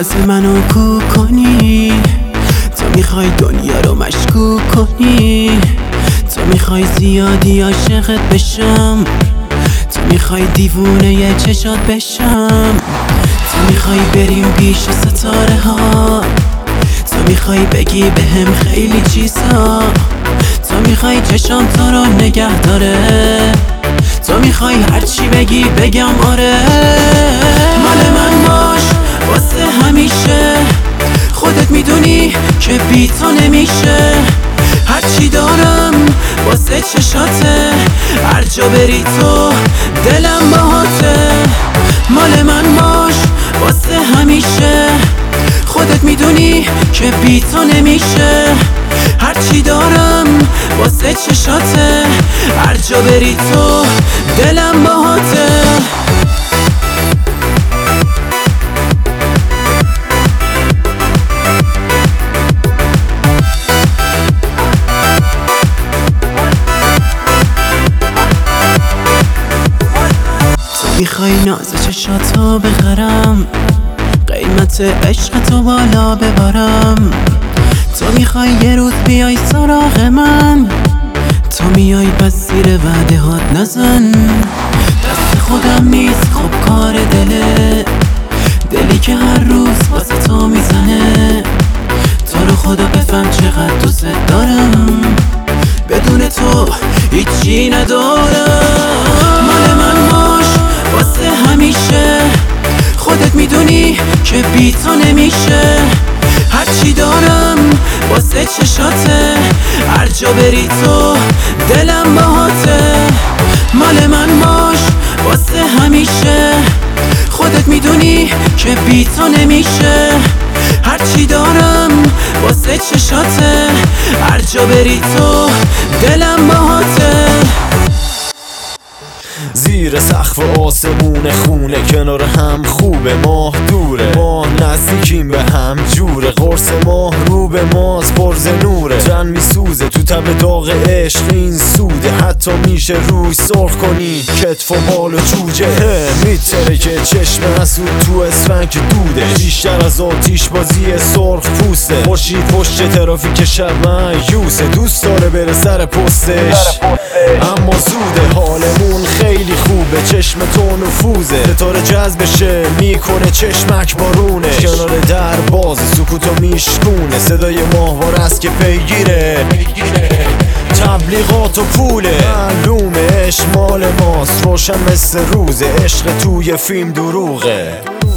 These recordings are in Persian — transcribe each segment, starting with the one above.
راز منو کو کنی، تو میخوای دنیا رو مشکوک کنی، تو میخوای زیادی عاشقت بشم، تو میخوای دیوونه چشات بشم، تو میخوای بریم پیش ستاره ها، تو میخوای بگی بهم خیلی چیزا، تو میخوای چشام تو رو نگه داره، تو میخوای هرچی بگی بگم آره. مال من باش واسه همیشه، خودت میدونی که بی تو نمیشه، هرچی دارم واسه چشاته، هر جا بری تو دلم باهاته. مال من باش واسه همیشه، خودت میدونی که بی تو نمیشه، هرچی دارم واسه چشاته، هر جا بری تو دلم باهاته. میخوای ناز چشاتو بخرم، قیمت عشقتو بالا ببرم، تو میخوای یه روز بیای سراغ من، تو میای پس زیر وعده هات نزن، دست خودم نیست خب کار دلی که هر روز واسه تو میزنه، تو رو خدا بفهم چقدر دوست دارم، بدون تو هیچی ندارم. مال من باش واسه همیشه، خودت میدونی که بی تو نمیشه، هرچی دارم واسه چشاته، هر جا بری تو دلم باهاته. مال من باش واسه همیشه، خودت میدونی که بی تو نمیشه، هرچی دارم واسه چشاته، هر جا بری تو دلم باهاته. زیر سقف آسمون خونه کنار هم خوبه، ماه دوره ما نزدیکیم به هم جوره، قرص ماه رو به ماست پرز نوره، جن میسوزه تو تب داغ عشق این سوده، حتی میشه روی سرخ کنی کتف و بال و جوجه، میتره که چشم حسود تو اسفنگ دوده، بیشتر از آتیش بازی سرخ پوسته، خورشید پشت ترافیک شب مایوسه، دوست داره بره سر پستش اما زوده، حالمون خیلی خوبه چشم تو نفوذه، ستاره جذبشه میکنه چشمک بارونه، کنار در باز سکوتو میشکونه، صدای ماهوار است که پیگیره تبلیغات و پوله، معلومه عشق مال ماست روشن مثل روزه، عشق توی فیلم دروغه.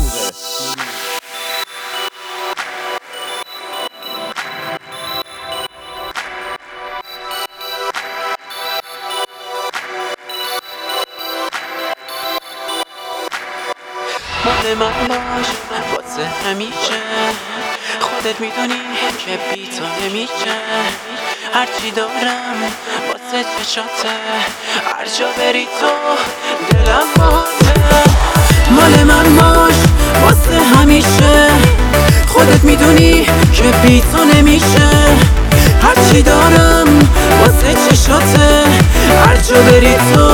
مال من باش واسه همیشه، خودت میدونی که بی تو نمیشه، هرچی دارم واسه چشاته، هر جا بری تو دلم باهاته. مال من باش واسه همیشه، خودت میدونی که بی تو نمیشه، هرچی دارم واسه چشاته، هر جا بری تو